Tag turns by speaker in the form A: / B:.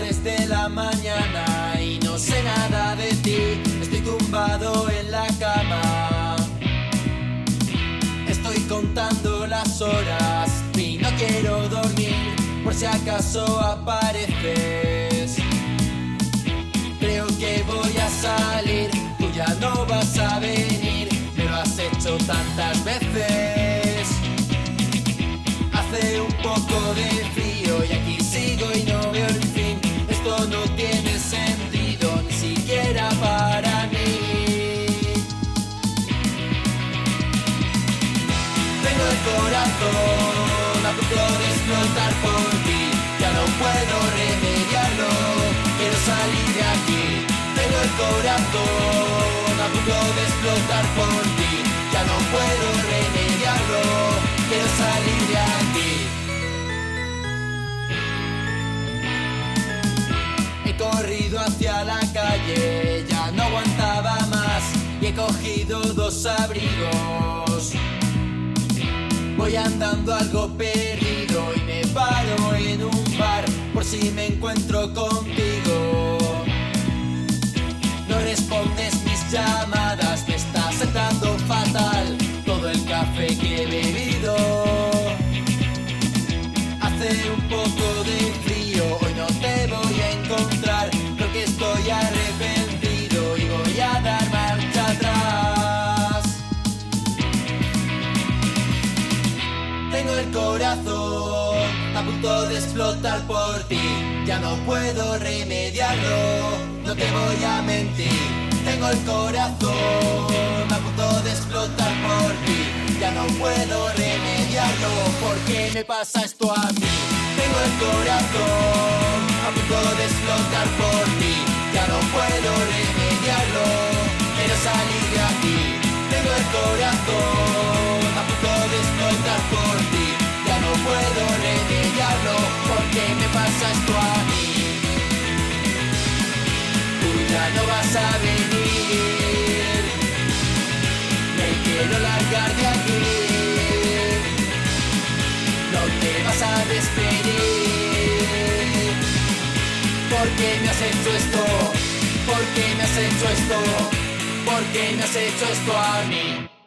A: 3 de la mañana y no sé nada de ti. Estoy tumbado en la cama, estoy contando las horas y no quiero dormir por si acaso apareces. Creo que voy a salir, tú ya no vas a venir, me lo has hecho tantas veces. Hace un poco de frío y aquí sigo y no veo el fin. Esto no tiene sentido, ni siquiera para mí. Tengo el corazón a punto de explotar por ti, ya no puedo remediarlo, quiero salir de aquí. Tengo el corazón a punto de explotar por ti, ya no puedo remediarlo, quiero salir de aquí. He corrido hacia la calle, ya no aguantaba más y he cogido 2 abrigos. Voy andando algo perdido y me paro en un bar por si me encuentro contigo. No respondes mis llamadas, me está sentando fatal todo el café que he bebido. Hace un poco de frío, hoy no te voy a encontrar, creo que estoy arrepentido y voy a dar marcha atrás. Tengo el corazón a punto de explotar por ti, ya no puedo remediarlo, no te voy a mentir. Tengo el corazón a punto de explotar por ti, ya no puedo remediarlo, ¿por qué me pasa esto a mí? Tengo el corazón a punto de explotar por ti, ya no puedo remediarlo, quiero salir de aquí. Tengo el corazón a punto de explotar por ti, ya no puedo remediarlo, ¿por qué me pasa esto a mí? Tú ya no vas a venir, me quiero largar de aquí. No te vas a despedir, ¿por qué me has hecho esto? ¿Por qué me has hecho esto? ¿Por qué me has hecho esto a mí?